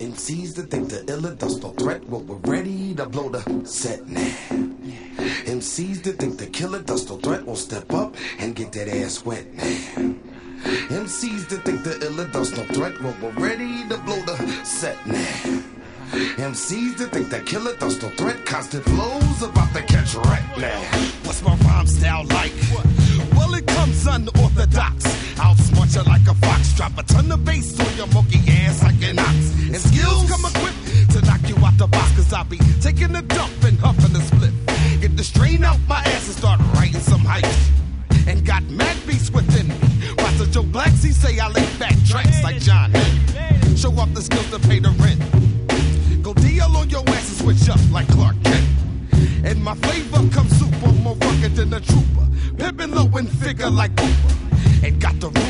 MCs that think the illa does no threat, well, we're ready to blow the set now. MCs that think the killer does no threat will step up and get that ass wet now. MCs that think the illa does no threat, well, we're ready to blow the set now. MCs that think the killer does no threat, constant flows about to catch wreck now. What's my rhyme style like? Well, it comes unorthodox. I'll smart you like a fox, drop a ton of bass on your monkey ass like an ox. And skills come equipped to knock you out the box, cause I'll be taking a dump and huffing a split. Get the strain out my ass and start writing some hype. And got mad beats within me. Rasta Joe Blacks, he say I lay back tracks like John. Show off the skills to pay the rent. Go DL on your ass and switch up like Clark Kent. And my flavor comes super, more rugged than a trooper. Pimpin' low and figure like Cooper. And got the